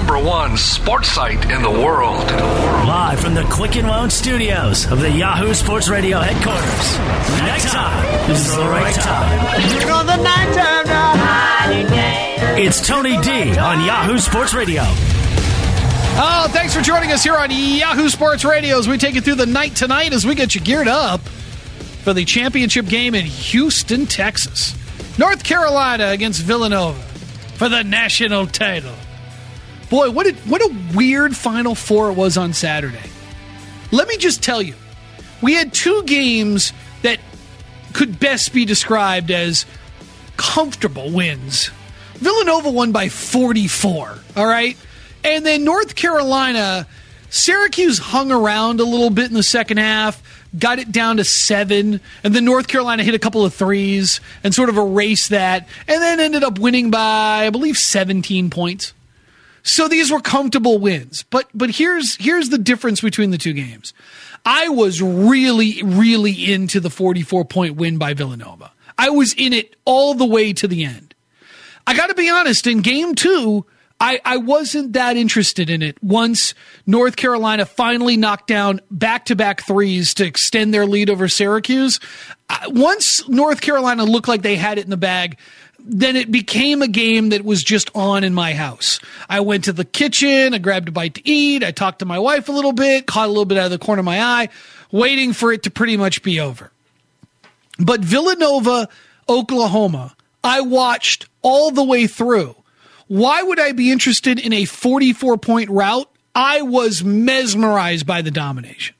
#1 sports site in the world. Live from the Quicken Loan Studios of the Yahoo Sports Radio headquarters. Nighttime is the right time. Here goes the nighttime now. It's Tony D on Yahoo Sports Radio. Oh, thanks for joining us here on Yahoo Sports Radio as we take you through the night tonight as we get you geared up for the championship game in Houston, Texas. North Carolina against Villanova for the national title. Boy, what a weird Final Four it was on Saturday. Let me just tell you, we had two games that could best be described as comfortable wins. Villanova won by 44, all right? And then North Carolina, Syracuse hung around a little bit in the second half, got it down to 7, and then North Carolina hit a couple of threes and sort of erased that, and then ended up winning by, I believe, 17 points. So these were comfortable wins. But here's the difference between the two games. I was really, really into the 44-point win by Villanova. I was in it all the way to the end. I got to be honest, in game 2, I wasn't that interested in it once North Carolina finally knocked down back-to-back threes to extend their lead over Syracuse. Once North Carolina looked like they had it in the bag, then it became a game that was just on in my house. I went to the kitchen, I grabbed a bite to eat, I talked to my wife a little bit, caught a little bit out of the corner of my eye, waiting for it to pretty much be over. But Villanova, Oklahoma, I watched all the way through. Why would I be interested in a 44-point rout? I was mesmerized by the domination.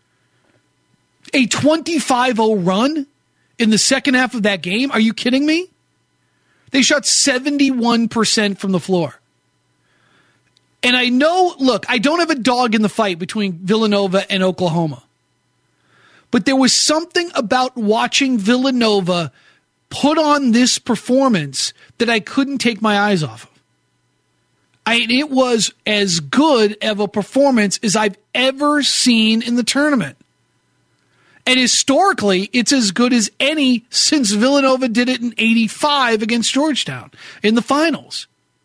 A 25-0 run in the second half of that game? Are you kidding me? They shot 71% from the floor. And I know, look, I don't have a dog in the fight between Villanova and Oklahoma. But there was something about watching Villanova put on this performance that I couldn't take my eyes off of. It was as good of a performance as I've ever seen in the tournament. And historically, it's as good as any since Villanova did it in 85 against Georgetown in the finals.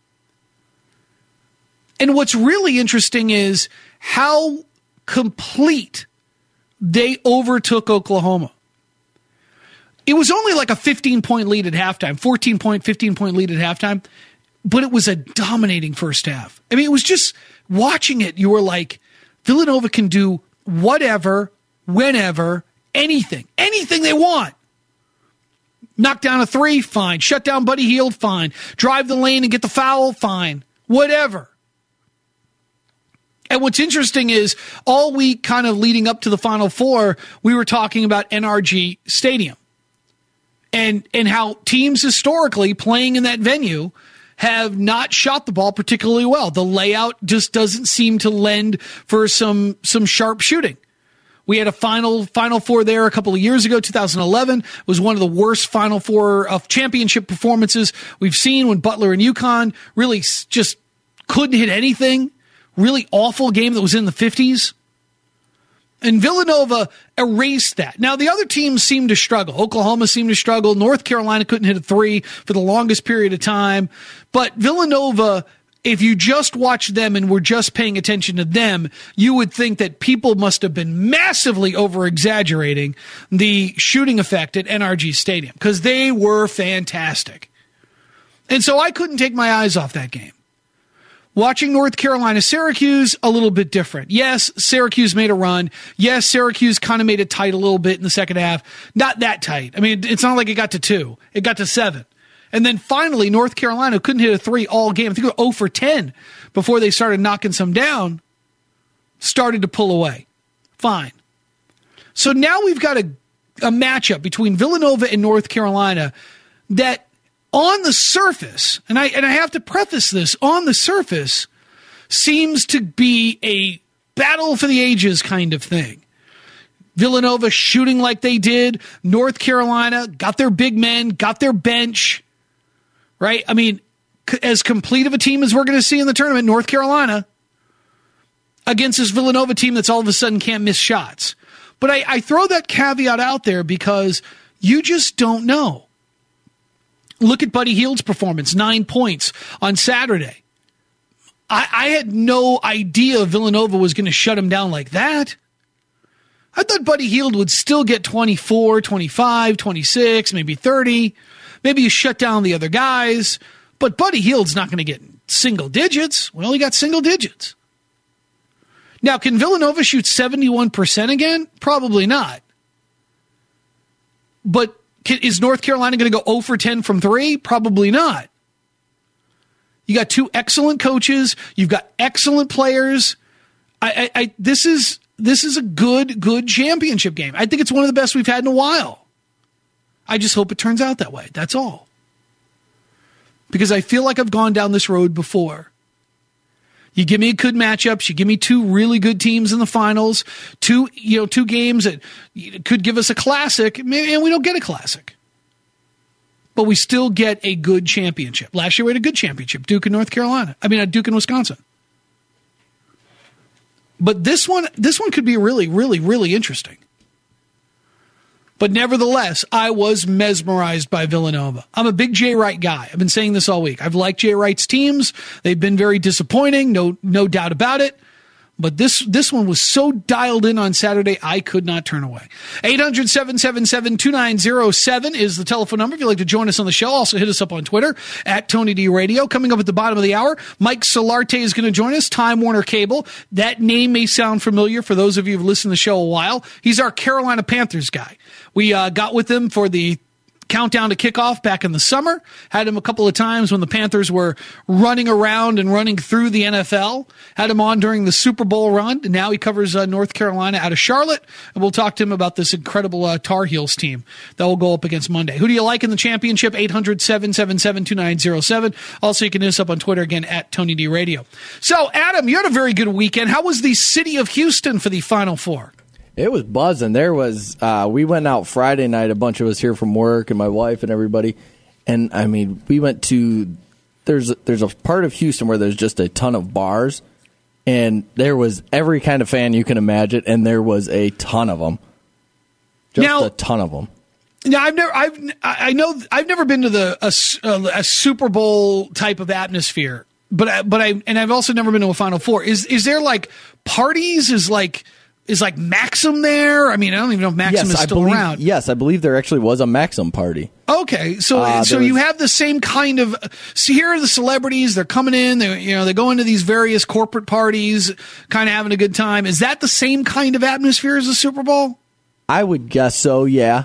And what's really interesting is how complete they overtook Oklahoma. It was only like a 15-point lead at halftime, 14-point, 15-point lead at halftime, but it was a dominating first half. I mean, it was just watching it, you were like, Villanova can do whatever, whenever, anything they want. Knock down a three, fine. Shut down Buddy Hield, fine. Drive the lane and get the foul, fine. Whatever. And what's interesting is all week kind of leading up to the Final Four, we were talking about NRG Stadium and how teams historically playing in that venue have not shot the ball particularly well. The layout just doesn't seem to lend for some sharp shooting. We had a Final Four there a couple of years ago, 2011. It was one of the worst Final Four of championship performances we've seen when Butler and UConn really just couldn't hit anything. Really awful game that was in the 50s. And Villanova erased that. Now, the other teams seemed to struggle. Oklahoma seemed to struggle. North Carolina couldn't hit a three for the longest period of time. But Villanova, if you just watch them and were just paying attention to them, you would think that people must have been massively over-exaggerating the shooting effect at NRG Stadium because they were fantastic. And so I couldn't take my eyes off that game. Watching North Carolina, Syracuse, a little bit different. Yes, Syracuse made a run. Yes, Syracuse kind of made it tight a little bit in the second half. Not that tight. I mean, it's not like it got to 2. It got to 7. And then finally, North Carolina couldn't hit a three all game. I think they were 0 for 10 before they started knocking some down. Started to pull away. Fine. So now we've got a matchup between Villanova and North Carolina that on the surface, and I have to preface this, on the surface, seems to be a battle for the ages kind of thing. Villanova shooting like they did. North Carolina got their big men, got their bench, right? I mean, as complete of a team as we're going to see in the tournament, North Carolina against this Villanova team that's all of a sudden can't miss shots. But I throw that caveat out there because you just don't know. Look at Buddy Hield's performance, 9 points on Saturday. I had no idea Villanova was going to shut him down like that. I thought Buddy Hield would still get 24, 25, 26, maybe 30. Maybe you shut down the other guys. But Buddy Hield's not going to get single digits. Well, he got single digits. Now, can Villanova shoot 71% again? Probably not. But is North Carolina going to go 0 for 10 from 3? Probably not. You got 2 excellent coaches. You've got excellent players. This is a good championship game. I think it's one of the best we've had in a while. I just hope it turns out that way. That's all. Because I feel like I've gone down this road before. You give me good matchups. You give me 2 really good teams in the finals. 2 games that could give us a classic, and we don't get a classic. But we still get a good championship. Last year we had a good championship, Duke and Duke and Wisconsin. But this one could be really, really, really interesting. But nevertheless, I was mesmerized by Villanova. I'm a big Jay Wright guy. I've been saying this all week. I've liked Jay Wright's teams. They've been very disappointing, no doubt about it. But this one was so dialed in on Saturday, I could not turn away. 800-777-2907 is the telephone number if you'd like to join us on the show. Also hit us up on Twitter at Tony D Radio. Coming up at the bottom of the hour, Mike Solarte is going to join us, Time Warner Cable. That name may sound familiar for those of you who've listened to the show a while. He's our Carolina Panthers guy. We got with him for the countdown to kickoff back in the summer. Had him a couple of times when the Panthers were running around and running through the NFL. Had him on during the Super Bowl run. And now he covers North Carolina out of Charlotte. And we'll talk to him about this incredible Tar Heels team that will go up against Monday. Who do you like in the championship? 800-777-2907. Also, you can hit us up on Twitter again at Tony D Radio. So, Adam, you had a very good weekend. How was the city of Houston for the Final Four? It was buzzing. There was we went out Friday night, a bunch of us here from work and my wife and everybody. And I mean, we went to there's a part of Houston where there's just a ton of bars, and there was every kind of fan you can imagine, and there was a ton of them. A ton of them. Now I've never been to a Super Bowl type of atmosphere, but I've also never been to a Final Four. Is there like parties? Is Maxim there? I mean, I don't even know if Maxim is still around. Yes, I believe there actually was a Maxim party. Okay, so you have the same kind of. So here are the celebrities. They're coming in. They go into these various corporate parties, kind of having a good time. Is that the same kind of atmosphere as the Super Bowl? I would guess so. Yeah.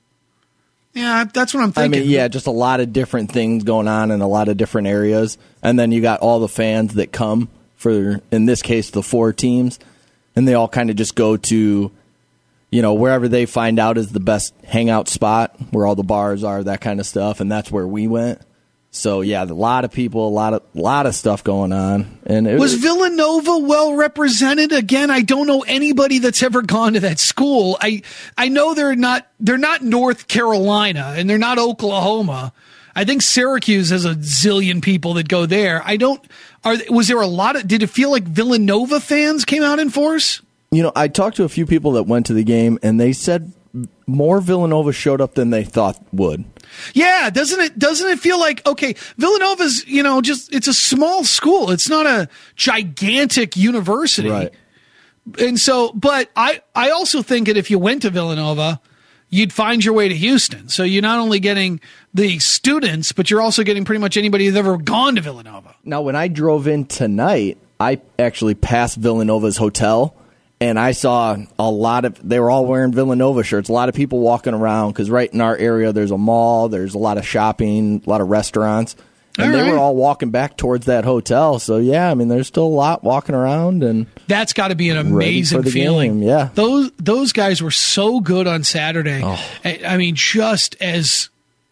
Yeah, that's what I'm thinking. I mean, yeah, just a lot of different things going on in a lot of different areas, and then you got all the fans that come for, in this case, the 4 teams. And they all kind of just go to, wherever they find out is the best hangout spot, where all the bars are, that kind of stuff. And that's where we went. So, yeah, a lot of people, a lot of stuff going on. And was Villanova well represented? Again, I don't know anybody that's ever gone to that school. I know they're not North Carolina, and they're not Oklahoma. I think Syracuse has a zillion people that go there. Was there a lot of, did it feel like Villanova fans came out in force? I talked to a few people that went to the game, and they said more Villanova showed up than they thought would. Yeah, doesn't it feel like, okay, Villanova's, it's a small school. It's not a gigantic university. Right. And so, but I also think that if you went to Villanova, you'd find your way to Houston. So you're not only getting the students, but you're also getting pretty much anybody who's ever gone to Villanova. Now, when I drove in tonight, I actually passed Villanova's hotel, and I saw they were all wearing Villanova shirts. A lot of people walking around, because right in our area, there's a mall, there's a lot of shopping, a lot of restaurants. And they were all walking back towards that hotel. So, yeah, I mean, there's still a lot walking around. And that's got to be an amazing feeling. Game, yeah. Those guys were so good on Saturday. Oh. I mean, just as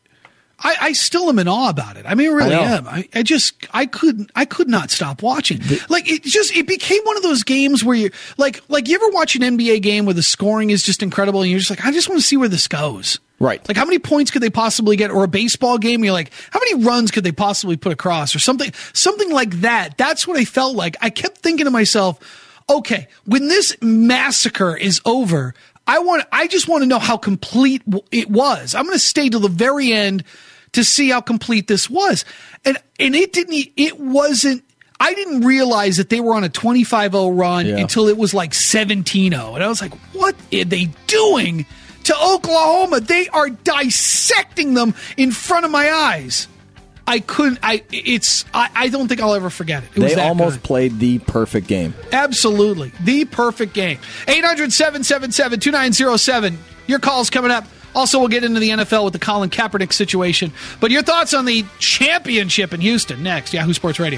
I still am in awe about it. I mean, I really am. I could not stop watching. It became one of those games where you like you ever watch an NBA game where the scoring is just incredible and you're just like, I just want to see where this goes. Right. Like, how many points could they possibly get? Or a baseball game, you're like, how many runs could they possibly put across? Or something like that. That's what I felt like. I kept thinking to myself, okay, when this massacre is over, I just want to know how complete it was. I'm going to stay till the very end to see how complete this was. And it wasn't, I didn't realize that they were on a 25-0 run until it was like 17-0. And I was like, what are they doing to Oklahoma? They are dissecting them in front of my eyes. I don't think I'll ever forget it. They almost played the perfect game. Absolutely. The perfect game. 800-777-2907. Your call's coming up. Also, we'll get into the NFL with the Colin Kaepernick situation. But your thoughts on the championship in Houston next. Yahoo Sports Radio.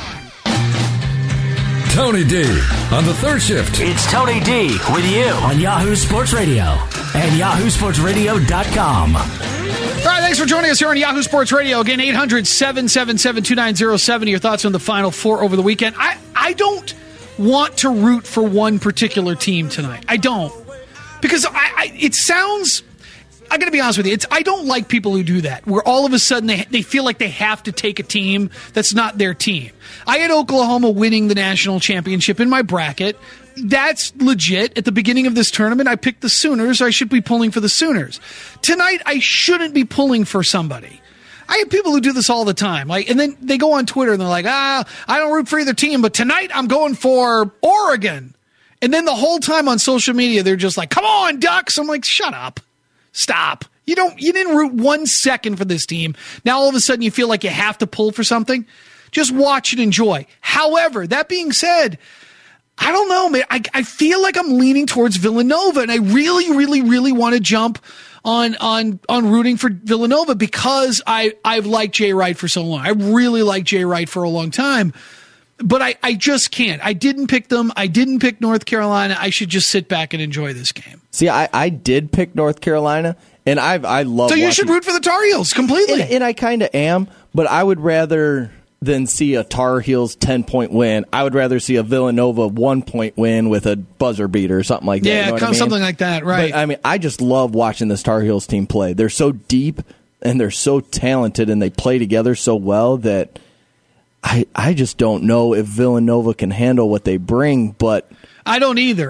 Tony D on the third shift. It's Tony D with you on Yahoo Sports Radio and yahoosportsradio.com. All right, thanks for joining us here on Yahoo Sports Radio. Again, 800-777-2907. Your thoughts on the Final Four over the weekend. I don't want to root for one particular team tonight. I don't. Because it sounds... I got to be honest with you. I don't like people who do that, where all of a sudden they feel like they have to take a team that's not their team. I had Oklahoma winning the national championship in my bracket. That's legit. At the beginning of this tournament, I picked the Sooners. I should be pulling for the Sooners. Tonight, I shouldn't be pulling for somebody. I have people who do this all the time. And then they go on Twitter and they're like, I don't root for either team, but tonight I'm going for Oregon. And then the whole time on social media, they're just like, come on, Ducks. I'm like, shut up. Stop. You didn't root 1 second for this team. Now all of a sudden you feel like you have to pull for something. Just watch and enjoy. However, that being said, I don't know, man. I feel like I'm leaning towards Villanova, and I really, really, really want to jump on rooting for Villanova because I've liked Jay Wright for so long. I really liked Jay Wright for a long time. But I just can't. I didn't pick them. I didn't pick North Carolina. I should just sit back and enjoy this game. See, I did pick North Carolina, and I love. So you should root for the Tar Heels completely. And I kind of am, but I would rather than see a Tar Heels 10-point win. I would rather see a Villanova 1-point win with a buzzer beater or something like that. Yeah, you know something like that, right? But, I just love watching this Tar Heels team play. They're so deep and they're so talented, and they play together so well that. I just don't know if Villanova can handle what they bring, but I don't either.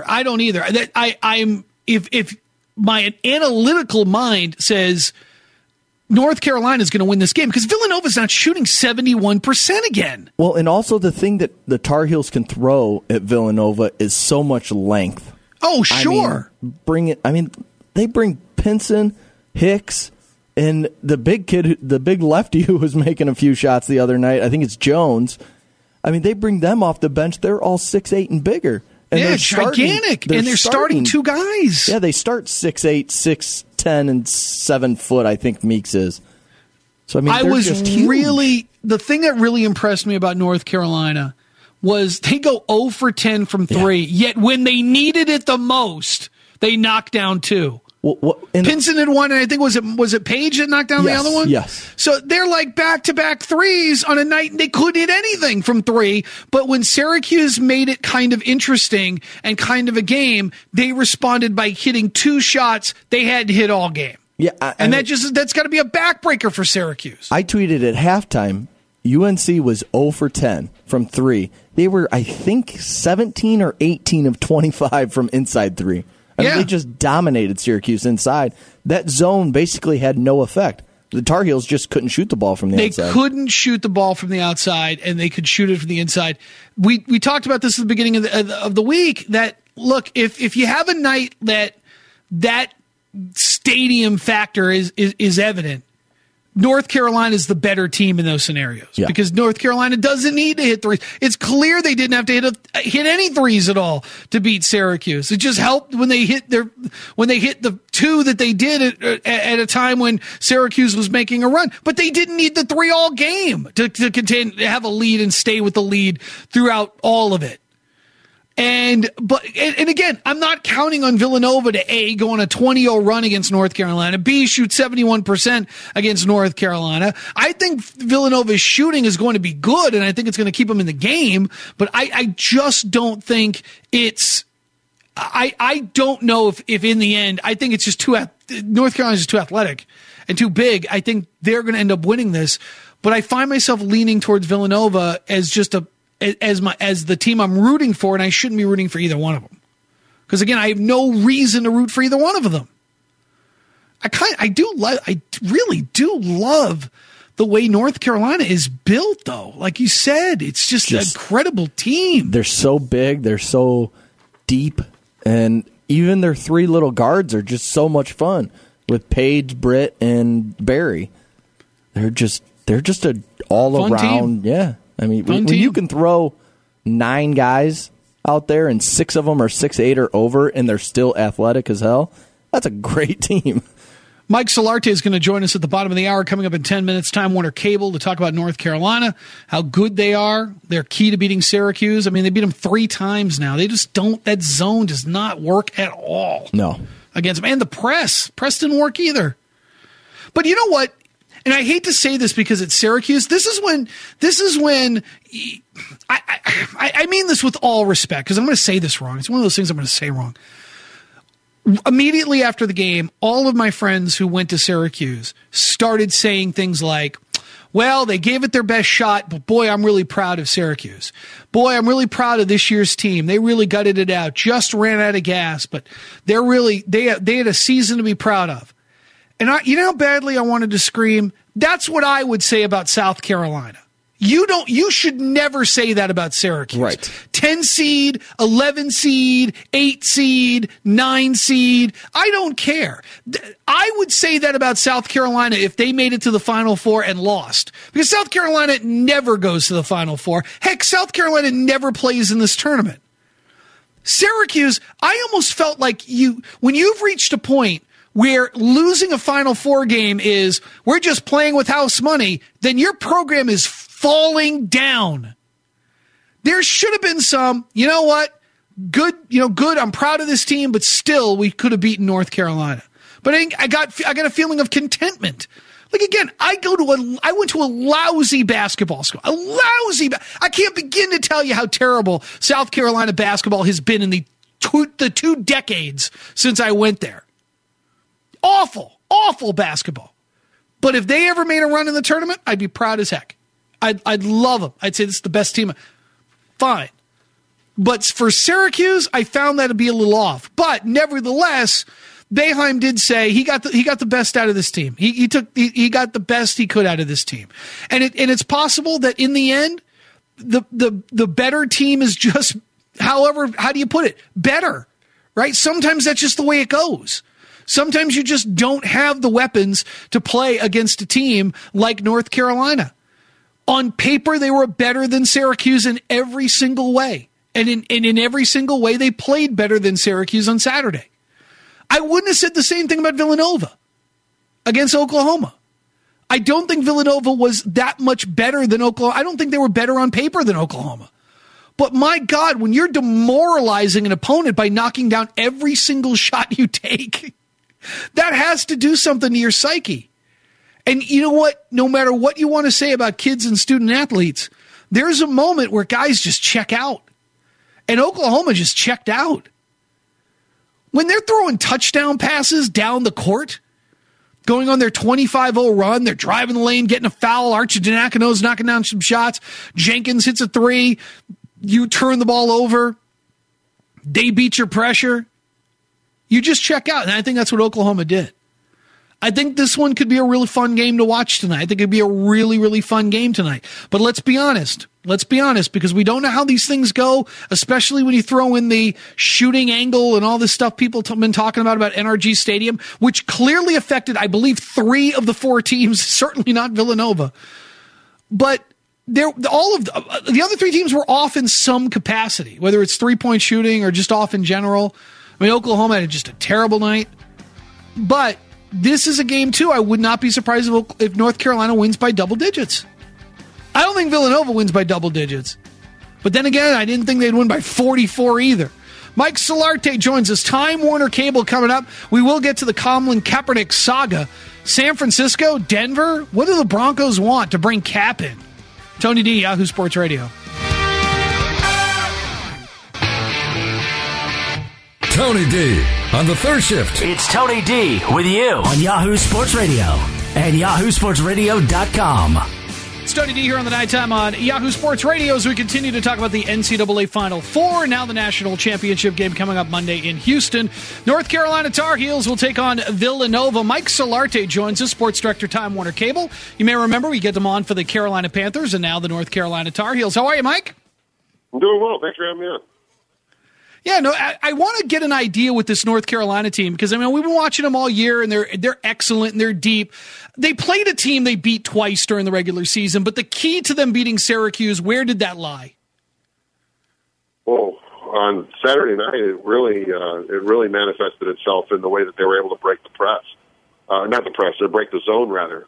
If my analytical mind says North Carolina is going to win this game because Villanova's not shooting 71% again. Well, and also the thing that the Tar Heels can throw at Villanova is so much length. Oh, sure. They bring Pinson, Hicks. And the big kid, the big lefty who was making a few shots the other night, I think it's Jones. They bring them off the bench. They're all 6'8" and bigger. And they're gigantic. They're starting two guys. Yeah, they start 6'8", 6'10", and 7 foot, I think Meeks is. So, they're just huge. The thing that really impressed me about North Carolina was they go 0 for 10 from 3, yet when they needed it the most, they knocked down 2. Pinson had one, and I think was it Page that knocked down the other one? Yes. So they're like back-to-back threes on a night, and they couldn't hit anything from 3. But when Syracuse made it kind of interesting and kind of a game, they responded by hitting 2 shots they had to hit all game. Yeah, that's got to be a backbreaker for Syracuse. I tweeted at halftime, UNC was 0 for 10 from 3. They were, I think, 17 or 18 of 25 from inside 3. They just dominated Syracuse inside. That zone basically had no effect. The Tar Heels just couldn't shoot the ball from the outside. They couldn't shoot the ball from the outside, and they could shoot it from the inside. We talked about this at the beginning of the week, that, look, if you have a night that stadium factor is evident, North Carolina is the better team in those scenarios because North Carolina doesn't need to hit threes. It's clear they didn't have to hit any threes at all to beat Syracuse. It just helped when they hit the 2 that they did at a time when Syracuse was making a run. But they didn't need the 3 all game to have a lead and stay with the lead throughout all of it. And again, I'm not counting on Villanova to A, go on a 20-0 run against North Carolina, B, shoot 71% against North Carolina. I think Villanova's shooting is going to be good, and I think it's going to keep them in the game, but I just don't think it's – I don't know if in the end, I think it's just North Carolina's just too athletic and too big. I think they're going to end up winning this, but I find myself leaning towards Villanova as just as the team I'm rooting for, and I shouldn't be rooting for either one of them. Because again, I have no reason to root for either one of them. I really do love the way North Carolina is built, though. Like you said, it's just an incredible team. They're so big. They're so deep. And even their three little guards are just so much fun with Paige, Britt, and Barry. They're just a all-around, yeah. I mean, when you can throw 9 guys out there and 6 of them are 6'8" or over and they're still athletic as hell, that's a great team. Mike Solarte is going to join us at the bottom of the hour, coming up in 10 minutes. Time Warner Cable to talk about North Carolina, how good they are. They're key to beating Syracuse. I mean, they beat them 3 times now. They just don't. That zone does not work at all. No. Against them. And the press didn't work either. But you know what? And I hate to say this because it's Syracuse. This is when I mean this with all respect, because I'm going to say this wrong. It's one of those things I'm going to say wrong. Immediately after the game, all of my friends who went to Syracuse started saying things like, well, they gave it their best shot, but boy, I'm really proud of Syracuse. Boy, I'm really proud of this year's team. They really gutted it out, just ran out of gas, but they had a season to be proud of. And you know how badly I wanted to scream? That's what I would say about South Carolina. You should never say that about Syracuse. Right. 10 seed, 11 seed, 8 seed, 9 seed. I don't care. I would say that about South Carolina if they made it to the Final Four and lost. Because South Carolina never goes to the Final Four. Heck, South Carolina never plays in this tournament. Syracuse, I almost felt like when you've reached a point where losing a Final Four game is, we're just playing with house money, then your program is falling down. There should have been some, you know what, good, I'm proud of this team, but still we could have beaten North Carolina. But I got a feeling of contentment. Like, again, I went to a lousy basketball school. I can't begin to tell you how terrible South Carolina basketball has been in the 2 decades since I went there. Awful basketball. But if they ever made a run in the tournament, I'd be proud as heck. I'd love them. I'd say this is the best team. Fine. But for Syracuse, I found that to be a little off. But nevertheless, Boeheim did say he got the best out of this team. He got the best he could out of this team. And it's possible that in the end, the better team is just, how do you put it? Better, right? Sometimes that's just the way it goes. Sometimes you just don't have the weapons to play against a team like North Carolina. On paper, they were better than Syracuse in every single way. And in every single way, they played better than Syracuse on Saturday. I wouldn't have said the same thing about Villanova against Oklahoma. I don't think Villanova was that much better than Oklahoma. I don't think they were better on paper than Oklahoma. But my God, when you're demoralizing an opponent by knocking down every single shot you take, that has to do something to your psyche. And you know what? No matter what you want to say about kids and student athletes, there's a moment where guys just check out. And Oklahoma just checked out. When they're throwing touchdown passes down the court, going on their 25-0 run, they're driving the lane, getting a foul, Arcidiakono's knocking down some shots, Jenkins hits a 3, you turn the ball over, they beat your pressure, you just check out. And I think that's what Oklahoma did. I think this one could be a really fun game to watch tonight. I think it'd be a really, really fun game tonight. But let's be honest, because we don't know how these things go, especially when you throw in the shooting angle and all this stuff people have been talking about NRG Stadium, which clearly affected, I believe, 3 of the 4 teams, certainly not Villanova. But all of the other 3 teams were off in some capacity, whether it's 3-point shooting or just off in general. I mean, Oklahoma had just a terrible night. But this is a game, too. I would not be surprised if North Carolina wins by double digits. I don't think Villanova wins by double digits. But then again, I didn't think they'd win by 44 either. Mike Solarte joins us. Time Warner Cable coming up. We will get to the Colin Kaepernick saga. San Francisco, Denver, what do the Broncos want to bring Cap in? Tony D, Yahoo Sports Radio. Tony D on the third shift. It's Tony D with you on Yahoo Sports Radio and yahoosportsradio.com. Tony D here on the Nighttime on Yahoo Sports Radio as we continue to talk about the NCAA Final Four. Now the national championship game coming up Monday in Houston. North Carolina Tar Heels will take on Villanova. Mike Solarte joins us, sports director, Time Warner Cable. You may remember we get them on for the Carolina Panthers and now the North Carolina Tar Heels. How are you, Mike? I'm doing well. Thanks for having me on. Yeah, no, I want to get an idea with this North Carolina team because, I mean, we've been watching them all year, and they're excellent, and they're deep. They played a team they beat twice during the regular season, but the key to them beating Syracuse, where did that lie? Well, on Saturday night, it really manifested itself in the way that they were able to break the press. Not the press, or break the zone, rather.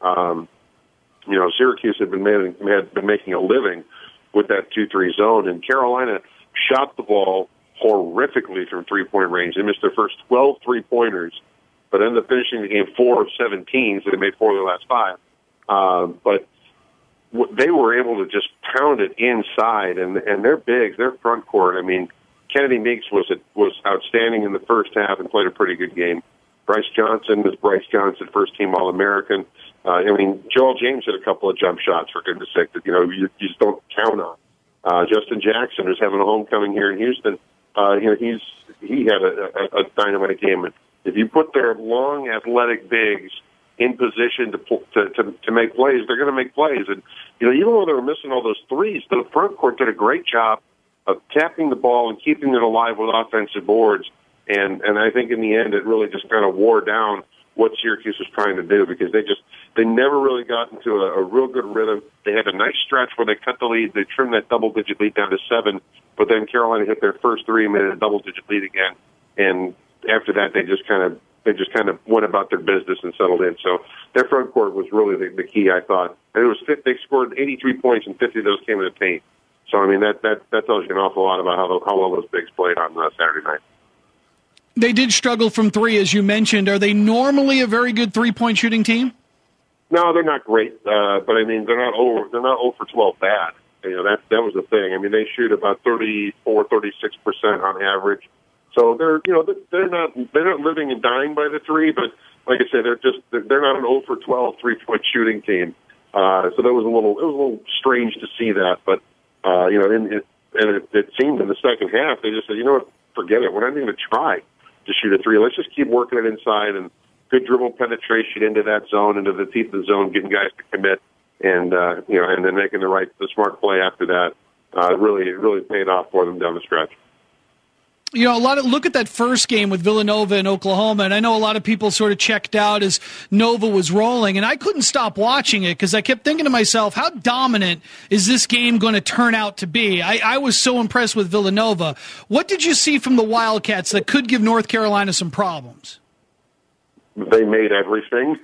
Syracuse had been making a living with that 2-3 zone, and Carolina shot the ball horrifically from three-point range. They missed their first 12 three-pointers, but ended up finishing the game 4 of 17, so they made 4 of their last 5. But they were able to just pound it inside, and they're big. Their front court, I mean, Kennedy Meeks was outstanding in the first half and played a pretty good game. Bryce Johnson was Bryce Johnson, first-team All-American. Joel James hit a couple of jump shots, for goodness sake, that you just don't count on. Justin Jackson, who's having a homecoming here in Houston, he had a dynamite game. And if you put their long, athletic bigs in position to make plays, they're going to make plays. And even though they were missing all those threes, the front court did a great job of tapping the ball and keeping it alive with offensive boards. And I think in the end, it really just kind of wore down what Syracuse was trying to do because they never really got into a real good rhythm. They had a nice stretch where they cut the lead. They trimmed that double-digit lead down to 7, but then Carolina hit their first 3 and made it a double-digit lead again. And after that, they just kind of went about their business and settled in. So their front court was really the key, I thought. And it was they scored 83 points and 50 of those came in the paint. So I mean that tells you an awful lot about how well those bigs played on Saturday night. They did struggle from 3, as you mentioned. Are they normally a very good three-point shooting team? No, they're not great, but I mean they're not 0 for 12 bad. That was the thing. I mean they shoot about 34-36% on average. So they're not living and dying by the 3, but like I said, they're not an 0 for 12 3-point shooting team. So that was a little strange to see that, but it seemed in the second half they just said, forget it. We're not even going to try to shoot a 3. Let's just keep working it inside and good dribble penetration into that zone, into the teeth of the zone, getting guys to commit, and then making the smart play after that. Really paid off for them down the stretch. Look at that first game with Villanova and Oklahoma, and I know a lot of people sort of checked out as Nova was rolling, and I couldn't stop watching it because I kept thinking to myself, how dominant is this game going to turn out to be? I was so impressed with Villanova. What did you see from the Wildcats that could give North Carolina some problems? They made everything.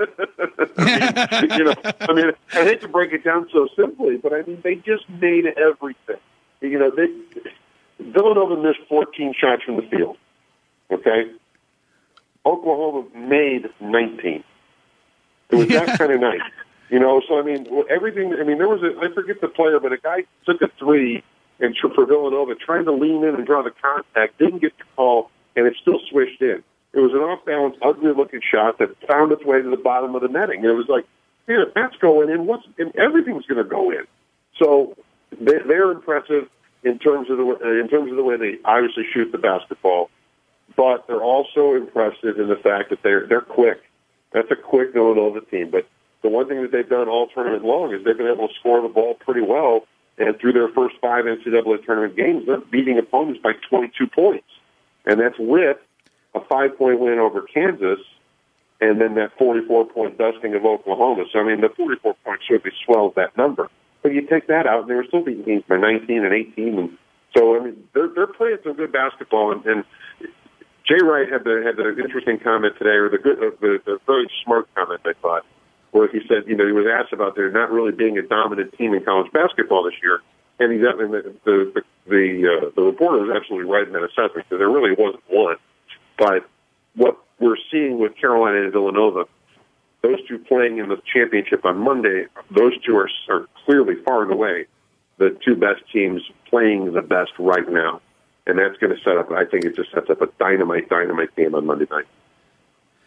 I hate to break it down so simply, but I mean, they just made everything. Villanova missed 14 shots from the field. Okay? Oklahoma made 19. It was that kind of night. So I mean, everything, there was I forget the player, but a guy took a 3 and for Villanova, trying to lean in and draw the contact, didn't get the call, and it still swished in. It was an off-balance, ugly-looking shot that found its way to the bottom of the netting. And it was like, if that's going in, everything's going to go in. So they're impressive in terms of the way they obviously shoot the basketball, but they're also impressive in the fact that they're quick. That's a quick Villanova team. But the one thing that they've done all tournament long is they've been able to score the ball pretty well. And through their first 5 NCAA tournament games, they're beating opponents by 22 points, and that's with a 5-point win over Kansas, and then that 44-point dusting of Oklahoma. So, I mean, the 44 points certainly swells that number. But you take that out, and they were still beating teams by 19 and 18. And so, I mean, they're playing some good basketball. And Jay Wright had the interesting comment today, or the very smart comment, I thought, where he said, he was asked about there not really being a dominant team in college basketball this year. And the reporter was absolutely right in that assessment, because there really wasn't one. But what we're seeing with Carolina and Villanova, those two playing in the championship on Monday, those two are clearly far and away the 2 best teams playing the best right now. And that's going to set up, I think it just sets up a dynamite game on Monday night.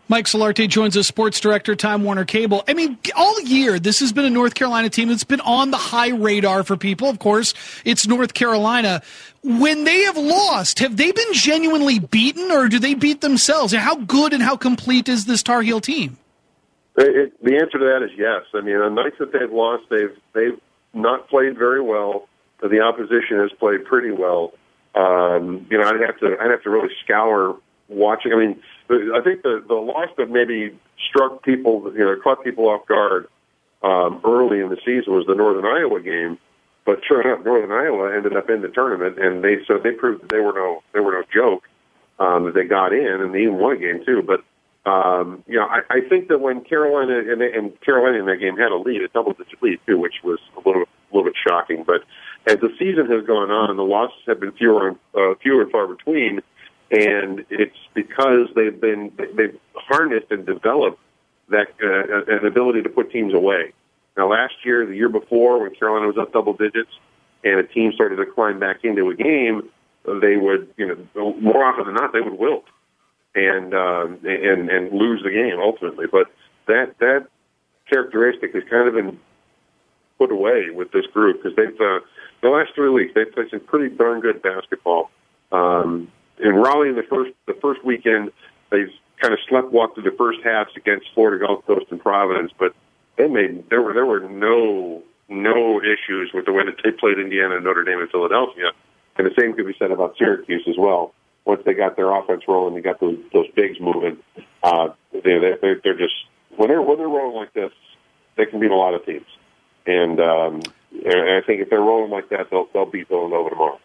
Mike Solarte joins us, sports director, Time Warner Cable. I mean, all year, this has been a North Carolina team that's been on the high radar for people. Of course, it's North Carolina. When they have lost, have they been genuinely beaten, or do they beat themselves? And how good and how complete is this Tar Heel team? The answer to that is yes. I mean, on nights that they've lost, they've not played very well. But the opposition has played pretty well. I'd have to really scour watching. I mean, I think the loss that maybe struck people, caught people off guard early in the season was the Northern Iowa game. But sure enough, Northern Iowa ended up in the tournament, and they proved that they were no joke. That they got in, and they even won a game too. But I think that when Carolina and Carolina in that game had a lead, a double-digit lead too, which was a little bit shocking. But as the season has gone on, the losses have been fewer and far between, and it's because they've harnessed and developed that an ability to put teams away. Now, last year, the year before, when Carolina was up double digits, and a team started to climb back into a game, they would, more often than not, they would wilt and lose the game ultimately. But that characteristic has kind of been put away with this group because they've the last 3 weeks they've played some pretty darn good basketball. In Raleigh, in the first weekend, they've kind of sleptwalked through the first halves against Florida Gulf Coast and Providence, but there were no issues with the way that they played Indiana, Notre Dame, and Philadelphia, and the same could be said about Syracuse as well. Once they got their offense rolling, they got those bigs moving. They're just when they're rolling like this, they can beat a lot of teams. And I think if they're rolling like that, they'll beat Villanova tomorrow.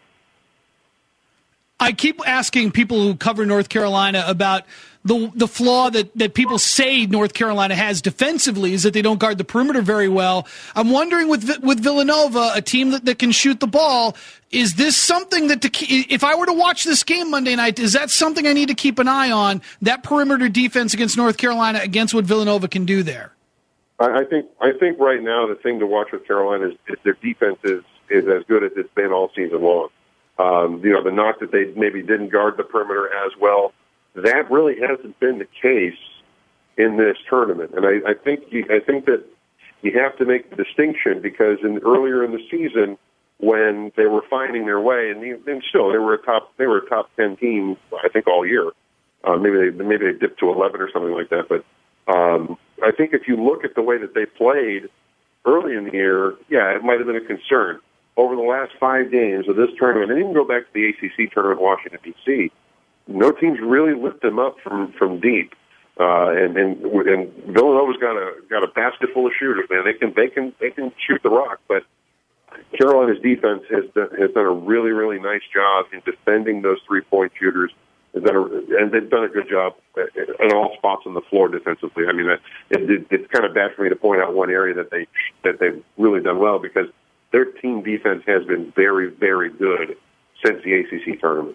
I keep asking people who cover North Carolina about the flaw that people say North Carolina has defensively is that they don't guard the perimeter very well. I'm wondering with Villanova, a team that can shoot the ball, is this something that if I were to watch this game Monday night, is that something I need to keep an eye on, that perimeter defense against North Carolina against what Villanova can do there? I think right now the thing to watch with Carolina is their defense is as good as it's been all season long. The knock that they maybe didn't guard the perimeter as well, that really hasn't been the case in this tournament. And I think that you have to make the distinction because earlier in the season when they were finding their way, and still they were a top 10 team I think all year. Maybe they dipped to 11 or something like that. But I think if you look at the way that they played early in the year, yeah, it might have been a concern. Over the last 5 games of this tournament, and even go back to the ACC tournament in Washington, D.C., no teams really lift them up from deep. And Villanova's got a basket full of shooters, man. They can shoot the rock, but Carolina's defense has done a really, really nice job in defending those 3-point shooters. And they've done a good job in all spots on the floor defensively. I mean, it's kind of bad for me to point out one area that they've really done well because their team defense has been very, very good since the ACC tournament.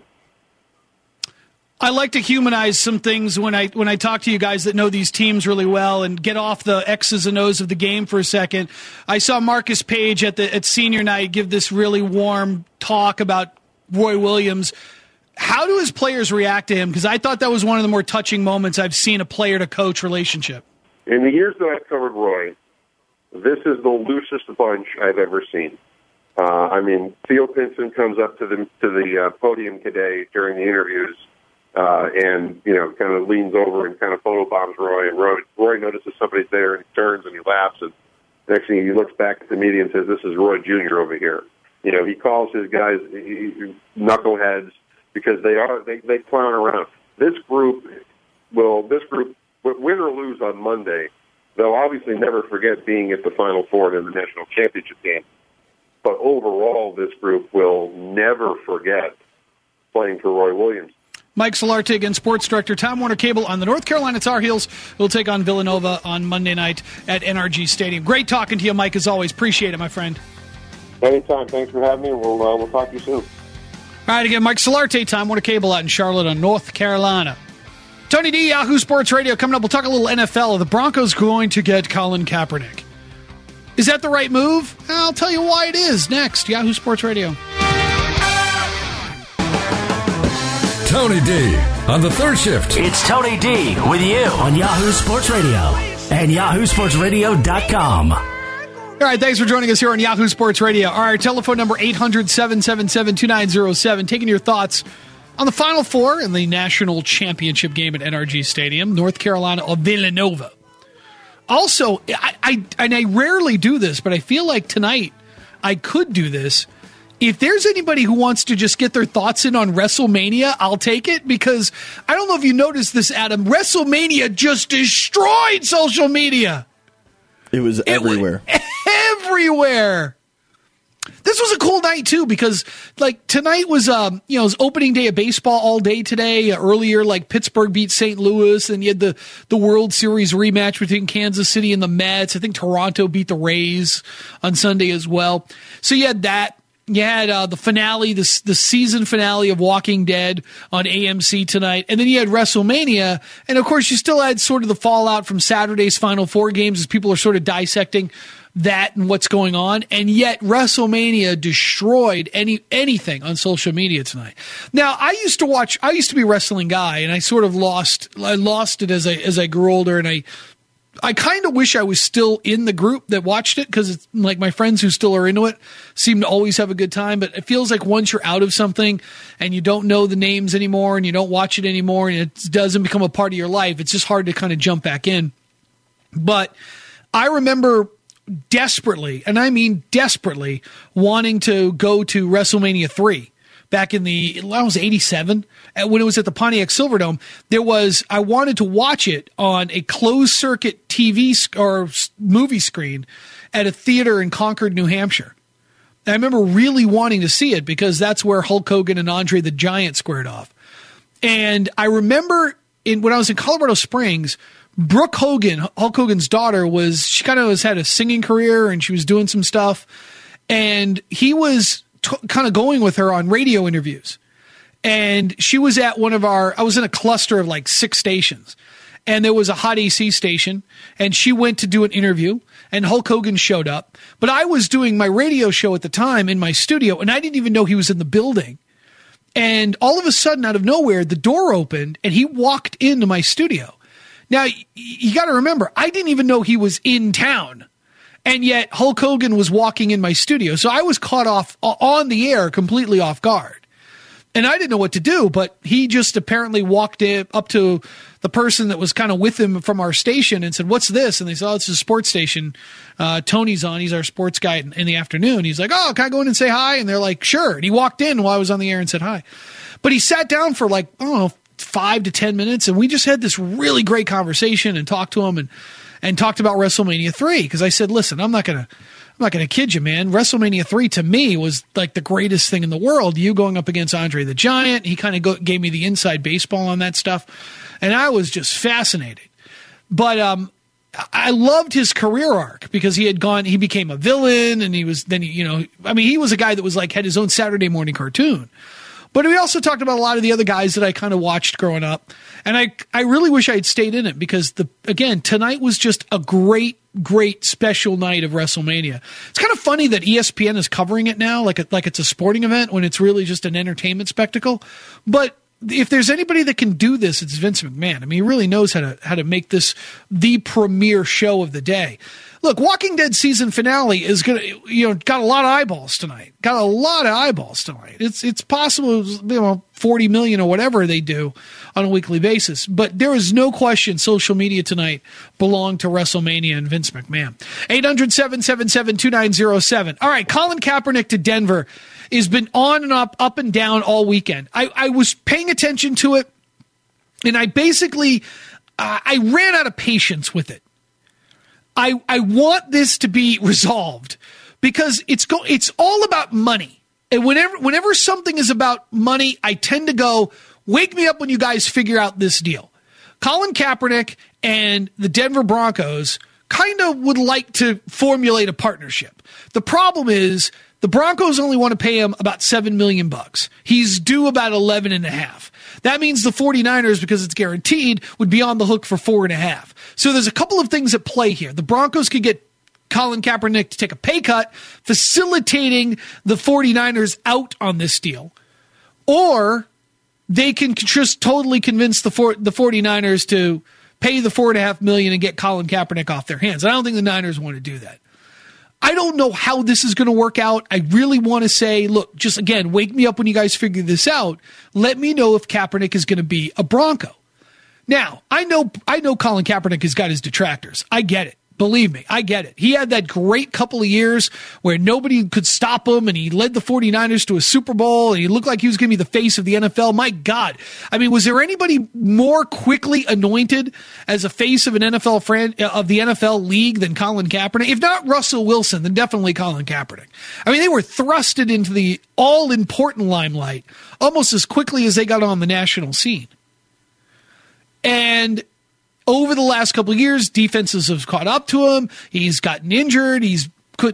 I like to humanize some things when I talk to you guys that know these teams really well and get off the X's and O's of the game for a second. I saw Marcus Page at senior night give this really warm talk about Roy Williams. How do his players react to him? Because I thought that was one of the more touching moments I've seen a player-to-coach relationship. In the years that I've covered Roy, this is the loosest bunch I've ever seen. Theo Pinson comes up to the podium today during the interviews and kind of leans over and kind of photobombs Roy. And Roy notices somebody's there and he turns and he laughs. And next thing he looks back at the media and says, "This is Roy Jr. over here." He calls his guys knuckleheads because they clown around. This group, win or lose on Monday, they'll obviously never forget being at the Final Four in the national championship game. But overall, this group will never forget playing for Roy Williams. Mike Solarte, again, sports director, Time Warner Cable on the North Carolina Tar Heels. We'll take on Villanova on Monday night at NRG Stadium. Great talking to you, Mike, as always. Appreciate it, my friend. Anytime. Thanks for having me. We'll talk to you soon. All right, again, Mike Solarte, Time Warner Cable out in Charlotte on North Carolina. Tony D, Yahoo Sports Radio. Coming up, we'll talk a little NFL. Are the Broncos going to get Colin Kaepernick? Is that the right move? I'll tell you why it is next. Yahoo Sports Radio. Tony D on the third shift. It's Tony D with you on Yahoo Sports Radio and yahoosportsradio.com. All right, thanks for joining us here on Yahoo Sports Radio. All right, telephone number 800-777-2907. Taking your thoughts on the Final Four in the national championship game at NRG Stadium, North Carolina or Villanova. Also, I rarely do this, but I feel like tonight I could do this. If there's anybody who wants to just get their thoughts in on WrestleMania, I'll take it, because I don't know if you noticed this, Adam. WrestleMania just destroyed social media. It was everywhere. Everywhere. This was a cool night too, because like tonight was it was opening day of baseball all day today. Earlier, like Pittsburgh beat St. Louis, and you had the World Series rematch between Kansas City and the Mets. I think Toronto beat the Rays on Sunday as well. So you had that. You had the finale, the season finale of Walking Dead on AMC tonight. And then you had WrestleMania. And, of course, you still had sort of the fallout from Saturday's Final Four games as people are sort of dissecting that and what's going on. And yet WrestleMania destroyed anything on social media tonight. Now, I used to be a wrestling guy, and I sort of lost it as I grew older, and I kind of wish I was still in the group that watched it, because it's like my friends who still are into it seem to always have a good time. But it feels like once you're out of something and you don't know the names anymore and you don't watch it anymore and it doesn't become a part of your life, it's just hard to kind of jump back in. But I remember desperately, and I mean desperately, wanting to go to WrestleMania 3. Back in I was 87, when it was at the Pontiac Silverdome, I wanted to watch it on a closed circuit TV or movie screen at a theater in Concord, New Hampshire. And I remember really wanting to see it because that's where Hulk Hogan and Andre the Giant squared off. And I remember when I was in Colorado Springs, Brooke Hogan, Hulk Hogan's daughter, she kind of had a singing career and she was doing some stuff. And he was kind of going with her on radio interviews. And she was at I was in a cluster of like 6 stations, and there was a hot AC station, and she went to do an interview, and Hulk Hogan showed up. But I was doing my radio show at the time in my studio, and I didn't even know he was in the building. And all of a sudden, out of nowhere, the door opened, and he walked into my studio. Now, you got to remember, I didn't even know he was in town. And yet Hulk Hogan was walking in my studio. So I was caught on the air, completely off guard. And I didn't know what to do, but he just apparently walked up to the person that was kind of with him from our station and said, "What's this?" And they said, "Oh, it's a sports station. Tony's on. He's our sports guy in the afternoon." He's like, "Oh, can I go in and say hi?" And they're like, "Sure." And he walked in while I was on the air and said hi. But he sat down for 5 to 10 minutes, and we just had this really great conversation and talked to him and talked about WrestleMania 3, because I said, "Listen, I'm not gonna kid you, man. WrestleMania 3 to me was like the greatest thing in the world. You going up against Andre the Giant." He kind of gave me the inside baseball on that stuff, and I was just fascinated. But I loved his career arc, because he became a villain, and he was a guy that was had his own Saturday morning cartoon. But we also talked about a lot of the other guys that I kind of watched growing up. And I really wish I had stayed in it, because tonight was just a great, great special night of WrestleMania. It's kind of funny that ESPN is covering it now like it's a sporting event, when it's really just an entertainment spectacle. But if there's anybody that can do this, it's Vince McMahon. I mean, he really knows how to make this the premier show of the day. Look, Walking Dead season finale is got a lot of eyeballs tonight. It's possible, 40 million or whatever they do on a weekly basis. But there is no question social media tonight belonged to WrestleMania and Vince McMahon. 800-777-2907. All right, Colin Kaepernick to Denver has been on and up and down all weekend. I was paying attention to it, and I basically I ran out of patience with it. I want this to be resolved, because it's all about money. And whenever something is about money, I tend to go, wake me up when you guys figure out this deal. Colin Kaepernick and the Denver Broncos kind of would like to formulate a partnership. The problem is the Broncos only want to pay him about $7 million. He's due about 11.5. That means the 49ers, because it's guaranteed, would be on the hook for 4.5. So there's a couple of things at play here. The Broncos could get Colin Kaepernick to take a pay cut, facilitating the 49ers out on this deal. Or they can just totally convince the 49ers to pay the $4.5 million and get Colin Kaepernick off their hands. I don't think the Niners want to do that. I don't know how this is going to work out. I really want to say, look, just again, wake me up when you guys figure this out. Let me know if Kaepernick is going to be a Bronco. Now, I know Colin Kaepernick has got his detractors. I get it. Believe me, I get it. He had that great couple of years where nobody could stop him, and he led the 49ers to a Super Bowl, and he looked like he was going to be the face of the NFL. My God. I mean, was there anybody more quickly anointed as a face of an of the NFL league than Colin Kaepernick? If not Russell Wilson, then definitely Colin Kaepernick. I mean, they were thrusted into the all-important limelight almost as quickly as they got on the national scene. And over the last couple of years, defenses have caught up to him. He's gotten injured. Is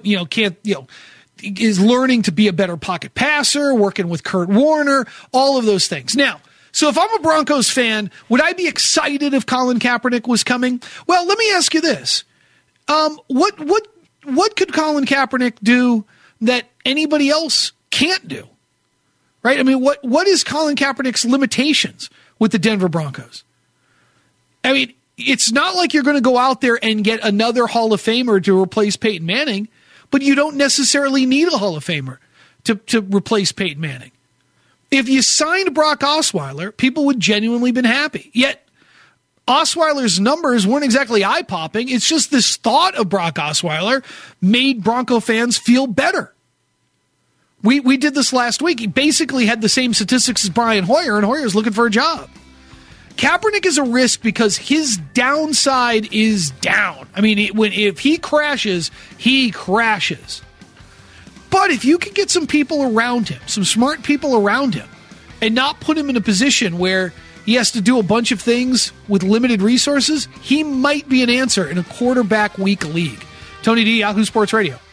learning to be a better pocket passer, working with Kurt Warner, all of those things. Now, so if I'm a Broncos fan, would I be excited if Colin Kaepernick was coming? Well, let me ask you this. What could Colin Kaepernick do that anybody else can't do? Right? I mean, what is Colin Kaepernick's limitations with the Denver Broncos? I mean, it's not like you're going to go out there and get another Hall of Famer to replace Peyton Manning, but you don't necessarily need a Hall of Famer to replace Peyton Manning. If you signed Brock Osweiler, people would genuinely been happy. Yet Osweiler's numbers weren't exactly eye-popping. It's just this thought of Brock Osweiler made Bronco fans feel better. We did this last week. He basically had the same statistics as Brian Hoyer, and Hoyer's looking for a job. Kaepernick is a risk because his downside is down. I mean, if he crashes, he crashes. But if you can get some people around him, some smart people around him, and not put him in a position where he has to do a bunch of things with limited resources, he might be an answer in a quarterback-weak league. Tony D, Yahoo Sports Radio.